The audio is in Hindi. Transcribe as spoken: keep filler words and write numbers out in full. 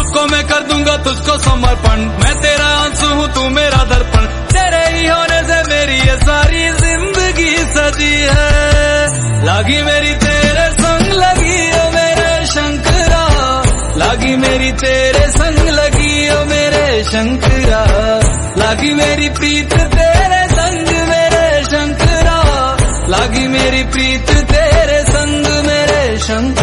सबको मैं कर दूंगा तुझको समर्पण, मैं तेरा आंसू हूँ तू मेरा दर्पण, तेरे ही होने से मेरी ये सारी जिंदगी सजी है। लागी मेरी तेरे संग लगी ओ मेरे शंकरा, लागी मेरी तेरे संग लगी ओ मेरे शंकरा, लागी मेरी प्रीत तेरे संग मेरे शंकरा, लागी मेरी प्रीत तेरे संग मेरे शंकरा।